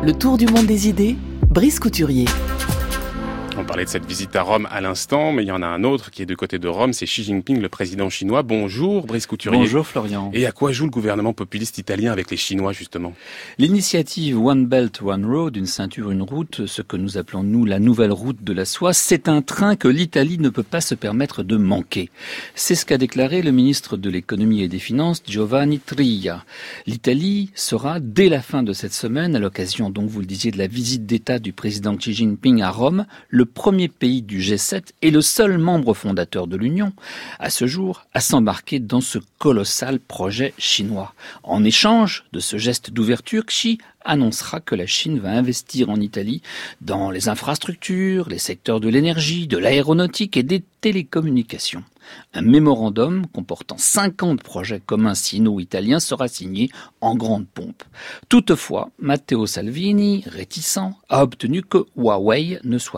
Le tour du monde des idées, Brice Couturier. On parlait de cette visite à Rome à l'instant, mais il y en a un autre qui est du côté de Rome, c'est Xi Jinping, le président chinois. Bonjour Brice Couturier. Bonjour Florian. Et à quoi joue le gouvernement populiste italien avec les Chinois justement ? L'initiative One Belt One Road, une ceinture, une route, ce que nous appelons nous la nouvelle route de la soie, c'est un train que l'Italie ne peut pas se permettre de manquer. C'est ce qu'a déclaré le ministre de l'économie et des finances, Giovanni Tria. L'Italie sera, dès la fin de cette semaine, à l'occasion donc vous le disiez de la visite d'État du président Xi Jinping à Rome, le premier pays du G7 et le seul membre fondateur de l'Union, à ce jour, à s'embarquer dans ce colossal projet chinois. En échange de ce geste d'ouverture, Xi annoncera que la Chine va investir en Italie dans les infrastructures, les secteurs de l'énergie, de l'aéronautique et des télécommunications. Un mémorandum comportant 50 projets communs sino-italiens sera signé en grande pompe. Toutefois, Matteo Salvini, réticent, a obtenu que Huawei ne se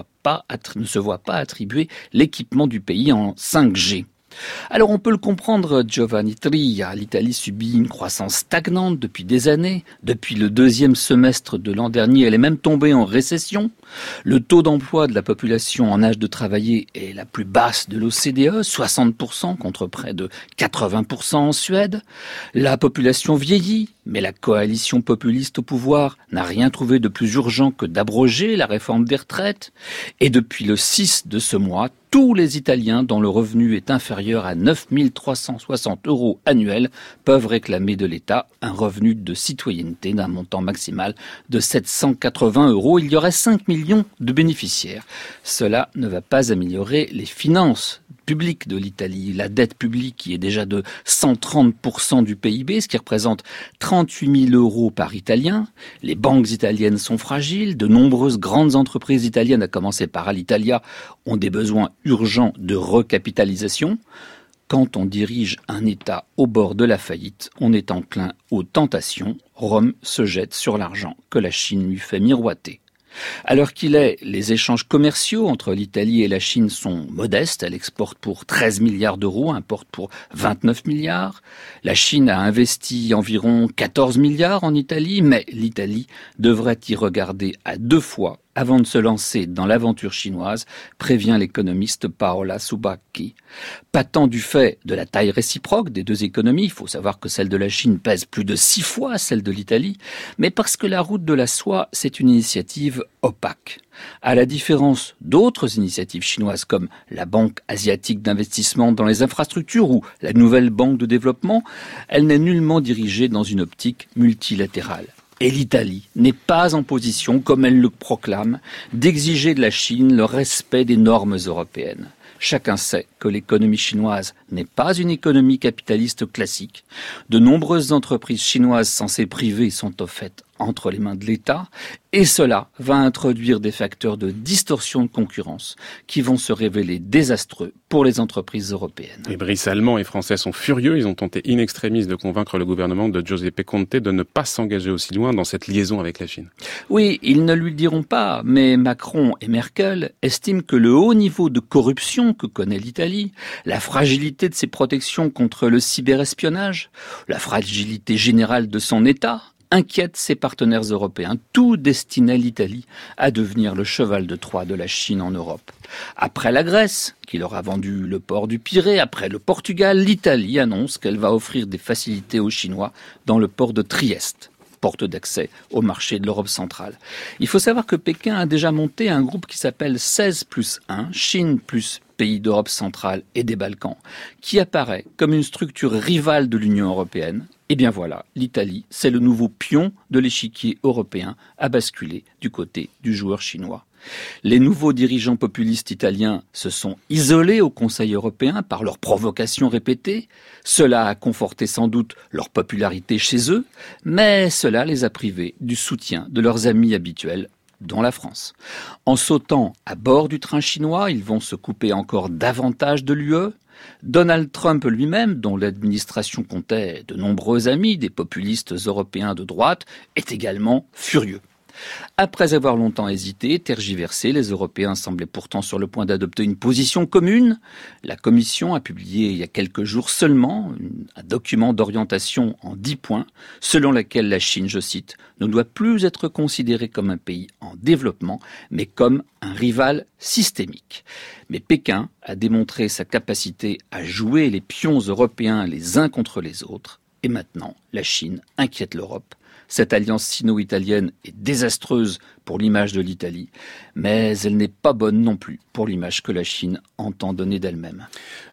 voit pas attribuer l'équipement du pays en 5G. Alors on peut le comprendre, Giovanni Tria, l'Italie subit une croissance stagnante depuis des années. Depuis le deuxième semestre de l'an dernier, elle est même tombée en récession. Le taux d'emploi de la population en âge de travailler est la plus basse de l'OCDE, 60% contre près de 80% en Suède. La population vieillit, mais la coalition populiste au pouvoir n'a rien trouvé de plus urgent que d'abroger la réforme des retraites. Et depuis le 6 de ce mois, tous les Italiens dont le revenu est inférieur à 9 360 € annuels peuvent réclamer de l'État un revenu de citoyenneté d'un montant maximal de 780 €. Il y aurait 5 millions de bénéficiaires. Cela ne va pas améliorer les finances publiques de l'Italie. La dette publique qui est déjà de 130% du PIB, ce qui représente 38 000 € par Italien. Les banques italiennes sont fragiles. De nombreuses grandes entreprises italiennes, à commencer par Alitalia, ont des besoins urgents de recapitalisation. Quand on dirige un État au bord de la faillite, on est enclin aux tentations. Rome se jette sur l'argent que la Chine lui fait miroiter. À l'heure qu'il est, les échanges commerciaux entre l'Italie et la Chine sont modestes. Elle exporte pour 13 milliards d'euros, importe pour 29 milliards. La Chine a investi environ 14 milliards en Italie, mais l'Italie devrait y regarder à 2 fois avant de se lancer dans l'aventure chinoise, prévient l'économiste Paola Subacchi. Pas tant du fait de la taille réciproque des deux économies, il faut savoir que celle de la Chine pèse plus de 6 fois celle de l'Italie, mais parce que la route de la soie, c'est une initiative opaque. À la différence d'autres initiatives chinoises comme la Banque asiatique d'investissement dans les infrastructures ou la Nouvelle Banque de développement, elle n'est nullement dirigée dans une optique multilatérale. Et l'Italie n'est pas en position, comme elle le proclame, d'exiger de la Chine le respect des normes européennes. Chacun sait que l'économie chinoise n'est pas une économie capitaliste classique. De nombreuses entreprises chinoises censées privées sont au fait entre les mains de l'État, et cela va introduire des facteurs de distorsion de concurrence qui vont se révéler désastreux pour les entreprises européennes. Les Brice allemands et français sont furieux, ils ont tenté in extremis de convaincre le gouvernement de Giuseppe Conte de ne pas s'engager aussi loin dans cette liaison avec la Chine. Oui, ils ne lui diront pas, mais Macron et Merkel estiment que le haut niveau de corruption que connaît l'Italie, la fragilité de ses protections contre le cyberespionnage, la fragilité générale de son État, inquiète ses partenaires européens, tout destinait l'Italie à devenir le cheval de Troie de la Chine en Europe. Après la Grèce, qui leur a vendu le port du Pirée, après le Portugal, l'Italie annonce qu'elle va offrir des facilités aux Chinois dans le port de Trieste, porte d'accès au marché de l'Europe centrale. Il faut savoir que Pékin a déjà monté un groupe qui s'appelle 16+1, Chine plus pays d'Europe centrale et des Balkans, qui apparaît comme une structure rivale de l'Union européenne. Et bien voilà, l'Italie, c'est le nouveau pion de l'échiquier européen à basculer du côté du joueur chinois. Les nouveaux dirigeants populistes italiens se sont isolés au Conseil européen par leurs provocations répétées. Cela a conforté sans doute leur popularité chez eux, mais cela les a privés du soutien de leurs amis habituels, dont la France. En sautant à bord du train chinois, ils vont se couper encore davantage de l'UE. Donald Trump lui-même, dont l'administration comptait de nombreux amis, des populistes européens de droite, est également furieux. Après avoir longtemps hésité, tergiversé, les Européens semblaient pourtant sur le point d'adopter une position commune. La Commission a publié il y a quelques jours seulement un document d'orientation en 10 points, selon lequel la Chine, je cite, ne doit plus être considérée comme un pays en développement, mais comme un rival systémique. Mais Pékin a démontré sa capacité à jouer les pions européens les uns contre les autres. Et maintenant, la Chine inquiète l'Europe. Cette alliance sino-italienne est désastreuse pour l'image de l'Italie, mais elle n'est pas bonne non plus pour l'image que la Chine entend donner d'elle-même.